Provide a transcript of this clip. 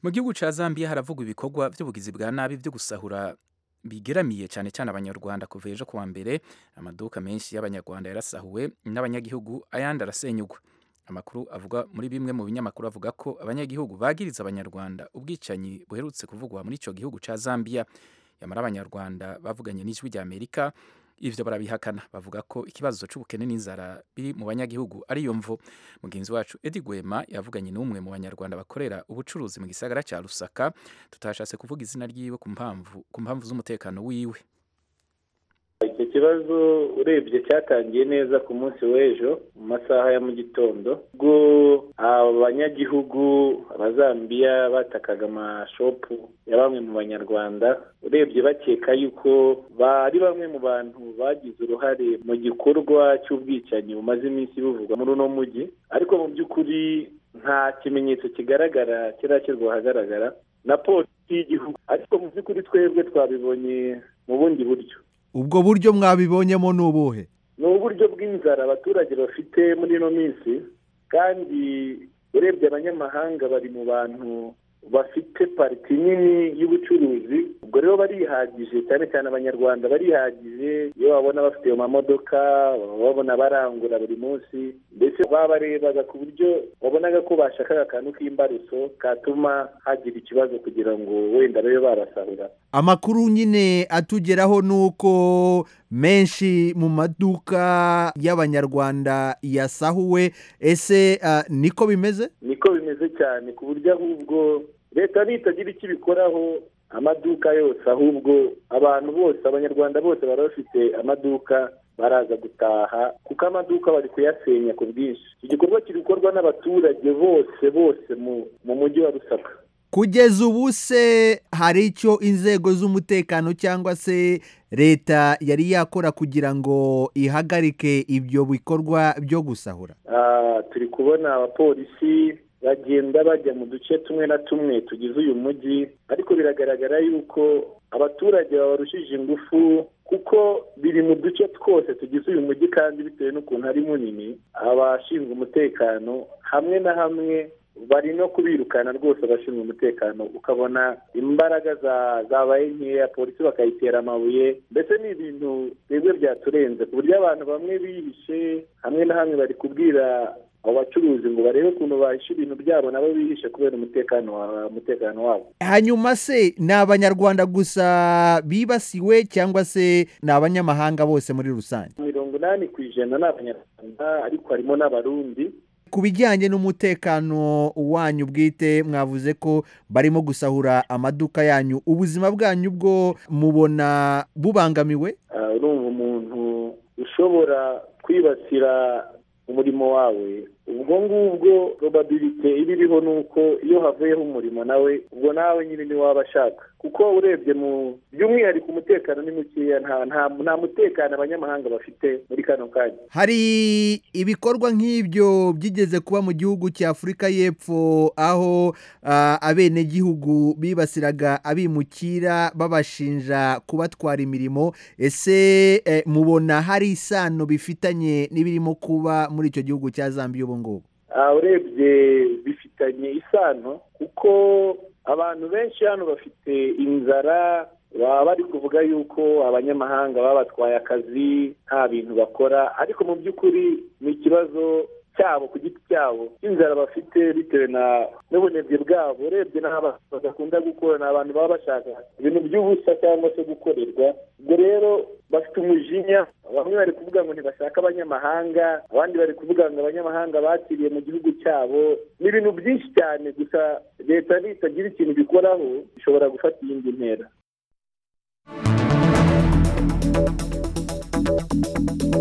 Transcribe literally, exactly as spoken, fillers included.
Mu gihugu ca Zambia haravugwa ibikorwa vy'ubugizi bwa nabi vyo gusahura bigeramiye cyane cyane abanyarwanda kuva ejo kuwa mbere. Amaduka menshi y'abanyarwanda yarasahuwe n'abanyagihugu, ayandi arasenyugwa. Amakuru avuga muri bimwe mu binyamakuru avuga ko abanyagihugu bagiriza abanyarwanda ubwicanyi buherutse kuvugwa muri ico gihugu ca Zambia. Yamara abanyarwanda bavuganye n'ijwi rya Amerika ivyo barabihakana, bavuga ko ikibazo c'ubukene n'inzara biri mu banyagihugu ari yo mvo. Mugenzi wacu Edi Gwema yavuganye n'umwe mu banyarwanda bakorera ubucuruzi mu gisagara ca Lusaka, tutashase kuvuga izina ryiwe ku mpamvu ku mpamvu z'umutekano wiwe. Icyo kibazo urebye cyatangiye neza ku munsi w'ejo mu masaha ya mu gitondo, ubwo abanyagihugu abazambiya batakaga amashopu ya bamwe mu banyarwanda, urebye bakeka yuko bari bamwe mu bantu bagize uruhare mu gikorwa cy'ubwicanyi bumaze iminsi buvugwa muri uno mujyi, ariko mu by'ukuri nta kimenyetso kigaragara kirashyirwa ahagaragara na polisi y'igihugu, ariko mu by'ukuri twebwe twabibonye mu bundi buryo. Ubwo buryo mwabibonyemo ni ubuhe? Ni uburyo bw'inzara abaturage bafite muri ino minsi, kandi urebye abanyamahanga bari mu bantu bafite pariti nini y'ubucuruzi, ubwo rero barihagije, cyane cyane abanyarwanda barihagije. Iyo babona bafite ayo mamodoka, babona barangura buri munsi, mbese babarebaga ku buryo wabonaga ko bashakaga akantu k'imbaruso katuma hagira ikibazo kugira ngo wenda babe barasahura. Amakuru nyine atugeraho nuko menshi mu maduka y'abanyarwanda yasahuwe. Ese uh, niko bimeze? Niko bimeze cyane, ku buryo ahubwo leta nitagira icyo ibikoraho amaduka yose, ahubwo abantu bose, abanyarwanda bose bari bafite amaduka baraza gutaha, kuko amaduka bari kuyasenya ku bwinshi. Iki gikorwa kiri gukorwa n'abaturage bose bose mu mu mujyi wa Lusaka. Kugeza ubu se hari icyo inzego z'umutekano cyangwa se leta yari yakora kugira ngo ihagarike ibyo bikorwa byo gusahura? Ah, turi kubona abapolisi bagenda bajya mu duce tumwe na tumwe tugize uyu mujyi, ariko biragaragara yuko abaturage babarushije ingufu, kuko biri mu duce twose tugize uyu mujyi, kandi bitewe n'ukuntu ari munini, abashinzwe umutekano hamwe na hamwe bari no kubirukana rwose abashinzwe umutekano, ukabona imbaraga zabaye nkeya, polisi bakayitera amabuye. Mbese ni ibintu twebwe byaturenze, ku buryo abantu bamwe bihishe, hamwe na hamwe bari kubwira abo bacuruzi ngo barebe ukuntu bahisha ibintu byabo nabo bihishe kubera umutekano wa umutekano wabo. Hanyuma se ni abanyarwanda gusa bibasiwe cyangwa se ni abanyamahanga bose muri rusange? mirongo inani ku ijana ni abanyarwanda, ariko harimo n'abarundi. Ku bijyanye n'umutekano wanyu bwite, mwavuze ko barimo gusahura amaduka yanyu, ubuzima bwanyu bwo mubona bubangamiwe? Urumva umuntu ushobora kwibasira umurimo wawe, ubwo ngubwo probability ibiriho nuko iyo havuyeho umurimo nawe, ubwo nawe nyine ni waba ashaka, kuko urebye mu by'umwihariko umutekano ni mukeya, nta nta nta mutekano abanyamahanga bafite muri kano kanya. Hari ibikorwa nk'ibyo byigeze kuba mu gihugu cya Afurika y'Epfo, aho uh, abenegihugu bibasiraga abimukira babashinja kubatwara imirimo. Ese eh, mubona hari isano bifitanye n'ibirimo kuba muri icyo gihugu cya Zambia ubu ngubu? Uh, urebye bifitanye isano, kuko abantu benshi hano bafite inzara, baba bari kuvuga yuko abanyamahanga babatwaye akazi, nta bintu bakora, ariko mu by'ukuri ni ikibazo cyabo ku giti cyabo, inzara bafite bitewe na n'ubunebwe bwabo. Urebye n'abantu badakunda gukora, ni abantu baba bashaka ibintu by'ubusa cyangwa se gukorerwa. Ubwo rero bafite umujinya, bamwe bari kuvuga ngo ntibashaka abanyamahanga, abandi bari kuvuga ngo abanyamahanga bakiriye mu gihugu cyabo. Ni ibintu byinshi cyane, gusa leta nitagira ikintu bikoraho ishobora gufata iyindi ntera.